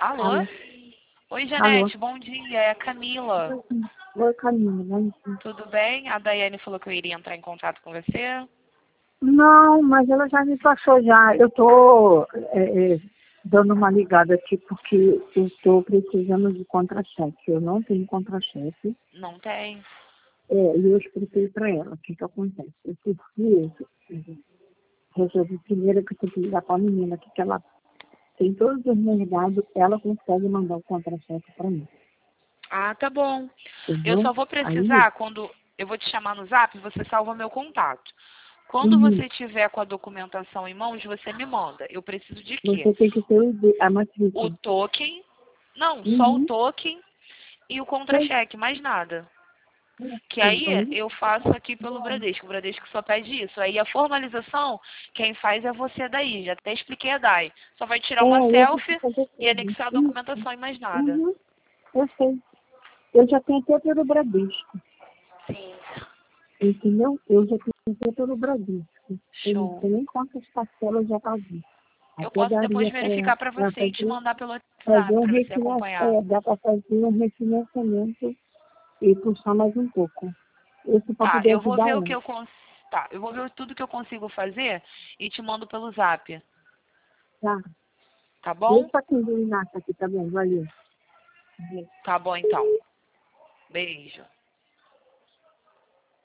Alô? Alô? Oi, Alô? Janete, bom dia. É a Camila. Oi, Camila. Bom dia. Tudo bem? A Daiane falou que eu iria entrar em contato com você. Não, mas ela já me passou já. Eu tô dando uma ligada aqui porque eu estou precisando de contra-cheque. Eu não tenho contra-cheque. Não tem? E eu expliquei para ela o que que acontece. Eu preciso resolver primeiro que eu tenho que ligar para a menina aqui, que ela tem todos os meus dados, ela consegue mandar o contra-cheque para mim. Ah, tá bom. Eu Entendeu? só vou Aí, precisar quando eu vou te chamar no Zap, você salva meu contato. Quando uhum, você tiver com a documentação em mãos, você me manda. Eu preciso de quê? você tem que ter a O matrícula. token, não, só o Uhum. token e o Pois contra-cheque, mais nada. Que é, aí então, eu faço aqui pelo Bradesco. O Bradesco só pede isso. Aí a formalização, quem faz é você daí. Já até expliquei a Dai. Só vai tirar uma eu tenho que selfie fazer e tudo. anexar a Isso. documentação e mais nada. Uhum. Eu sei. Eu já tenho até pelo Bradesco. Sim. Entendeu? Eu já tenho até pelo Bradesco. Eu não Show. sei nem quantas parcelas eu já paguei. Eu Até posso depois daria verificar para para você e te fazer, mandar pelo fazer WhatsApp um para você refinanciamento. acompanhar. Dá para fazer um refinanciamento e puxar mais um pouco. Isso para Tá, poder eu vou ajudar ver o que ela. eu Tá, eu vou ver tudo que eu consigo fazer e te mando pelo Zap. Tá? Tá bom? Deixa aqui o Inácio aqui, tá bom? Valeu. Tá bom então. Beijo.